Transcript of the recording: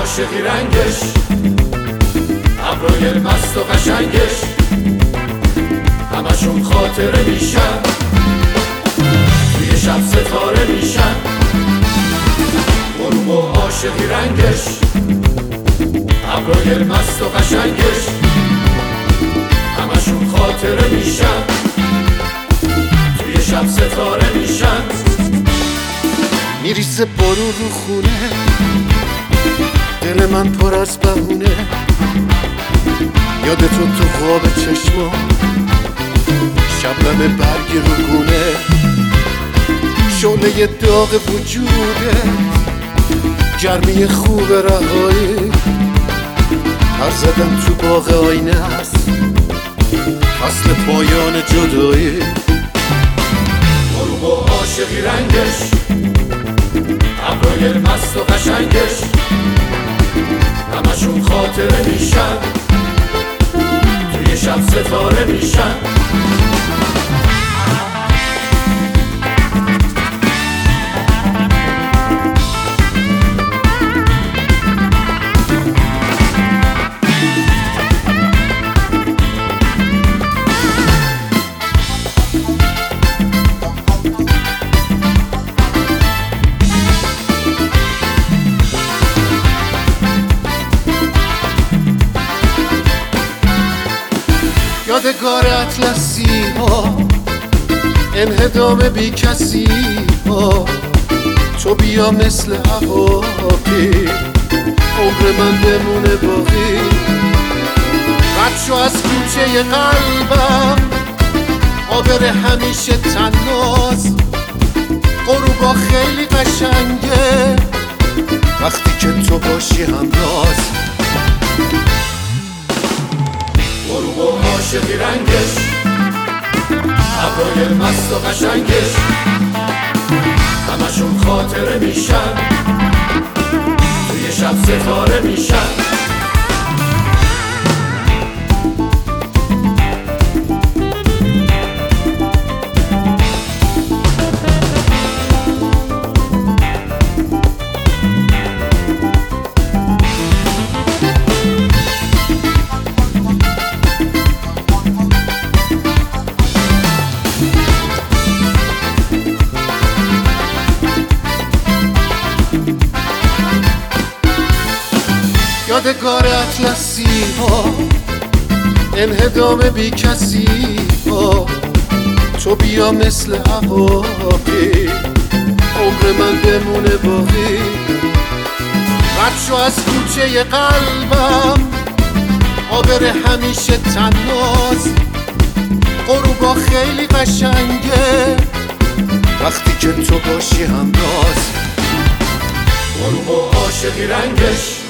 عاشقی رنگش، ابروی مست و قشنگش، همشون خاطره میشن، توی شب ستاره میشن. غروب و عاشقی رنگش، ابروی مست و قشنگش، همشون خاطره میشن، توی شب ستاره میشن. میریزه بارون رو خونه، دل من پر از بهونه، یادتون تو خواب چشما، شبنم برگ رو گونه، شعله داغ وجوده، گرمی خوب رهایی، هر زدم تو باغ آینه است، فصل پایان جدایی. غروب و عاشقی رنگش، ابروی مست و قشنگش، همشون خاطره میشن، توی شب ستاره میشن. یادگار اطلسی ها، انهدام بی کسی ها، تو بیا مثل عواقی، عمر من بمونه باقی. رد شو از کوچه قلبم، عابر همیشه تناز، غروبا خیلی قشنگه وقتی که تو باشی همراز. غروب و عاشقی رنگش، ابروی مست و قشنگش، همشون خاطره میشن، توی شب ستاره میشن. یادگار اطلسی ها، انهدام بی کسی ها، تو بیا مثل عواقی، عمر من بمونه باقی. رد شو از کوچه قلبم، عابر همیشه تناز، غروبا خیلی قشنگه وقتی که تو باشی همراز. غروب و عاشقی رنگش،